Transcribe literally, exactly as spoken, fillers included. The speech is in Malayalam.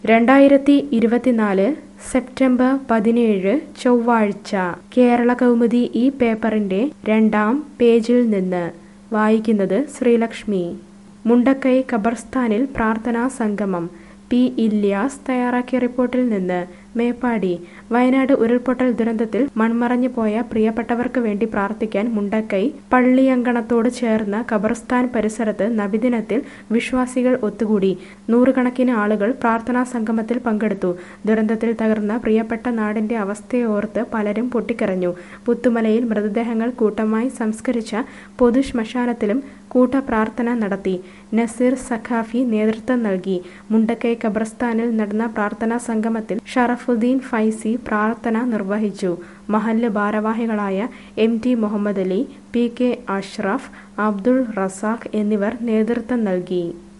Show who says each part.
Speaker 1: രണ്ടായിരത്തി ഇരുപത്തിനാല് സെപ്റ്റംബർ പതിനേഴ് ചൊവ്വാഴ്ച കേരള കൗമുദി ഈ പേപ്പറിന്റെ രണ്ടാം പേജിൽ നിന്ന് വായിക്കുന്നത് ശ്രീലക്ഷ്മി. മുണ്ടക്കൈ ഖബർസ്ഥാനിൽ പ്രാർത്ഥനാ സംഗമം. പി ഇല്യാസ് തയ്യാറാക്കിയ റിപ്പോർട്ടിൽ നിന്ന് മേപ്പാടി. വയനാട് ഉരുൾപൊട്ടൽ ദുരന്തത്തിൽ മൺമറഞ്ഞു പോയ പ്രിയപ്പെട്ടവർക്ക് വേണ്ടി പ്രാർത്ഥിക്കാൻ മുണ്ടക്കൈ പള്ളിയങ്കണത്തോട് ചേർന്ന ഖബർസ്ഥാൻ പരിസരത്ത് നബിദിനത്തിൽ വിശ്വാസികൾ ഒത്തുകൂടി. നൂറുകണക്കിന് ആളുകൾ പ്രാർത്ഥനാ സംഗമത്തിൽ പങ്കെടുത്തു. ദുരന്തത്തിൽ തകർന്ന പ്രിയപ്പെട്ട നാടിന്റെ അവസ്ഥയോർത്ത് പലരും പൊട്ടിക്കരഞ്ഞു. പുത്തുമലയിൽ മൃതദേഹങ്ങൾ കൂട്ടമായി സംസ്കരിച്ച പൊതു ശ്മശാനത്തിലും കൂട്ടപ്രാർത്ഥന നടത്തി. നസീർ സഖാഫി നേതൃത്വം നൽകി. മുണ്ടക്കൈ ഖബർസ്ഥാനിൽ നടന്ന പ്രാർത്ഥനാ സംഗമത്തിൽ ഷറഫുദ്ദീൻ ഫൈസി പ്രാർത്ഥന നിർവഹിച്ചു. മഹല്ല് ഭാരവാഹികളായ M T Muhammad Ali, P K Ashraf, Abdul Razak എന്നിവർ നേതൃത്വം നൽകി.